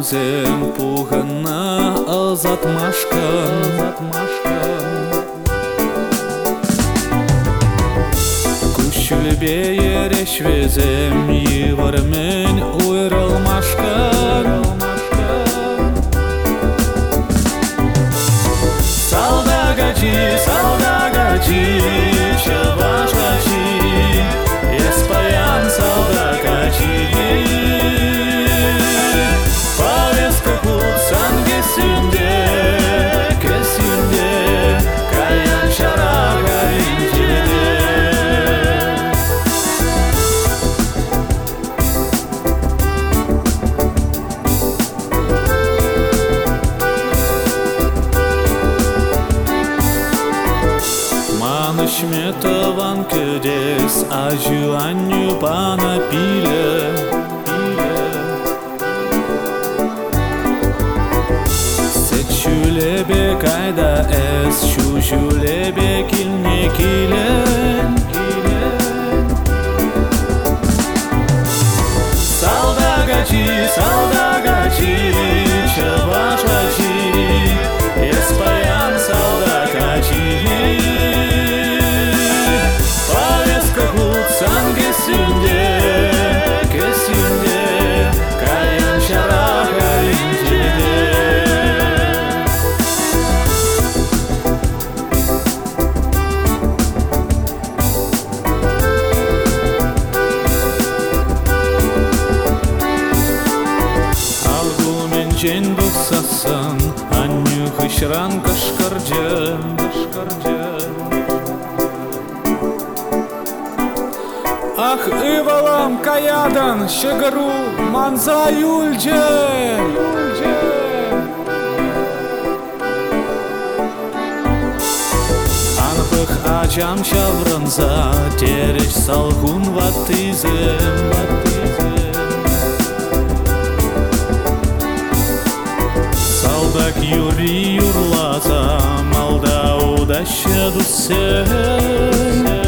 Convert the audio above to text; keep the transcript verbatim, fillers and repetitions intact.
үзем пуғына ызатмашкын. Күшілбе ереш везем евірмен уйрылмашкын. Салдагачи, салдагачи, чавашкачи, еспаян салдагачи. Повестка клуб сангесінде, кесінде, каян шараға инжеде. Шметован кедес, ажуанью пана пиле. Сечулебе кайда эс, шушулебе килне килен. Салдагачи, салдагачи, чавашачи, еспаян салдагачи. Сангесінде, кесінде, каян шараға инжеде. Алгумен жен бұқсасын, аню хышран кашкарджын. Ах, ывалам каядан шыгыру манза юльже. Анпых ачам шаврынза, тереч салгун ваттызым. Салдак юри юрлаза, малда удаща дусе.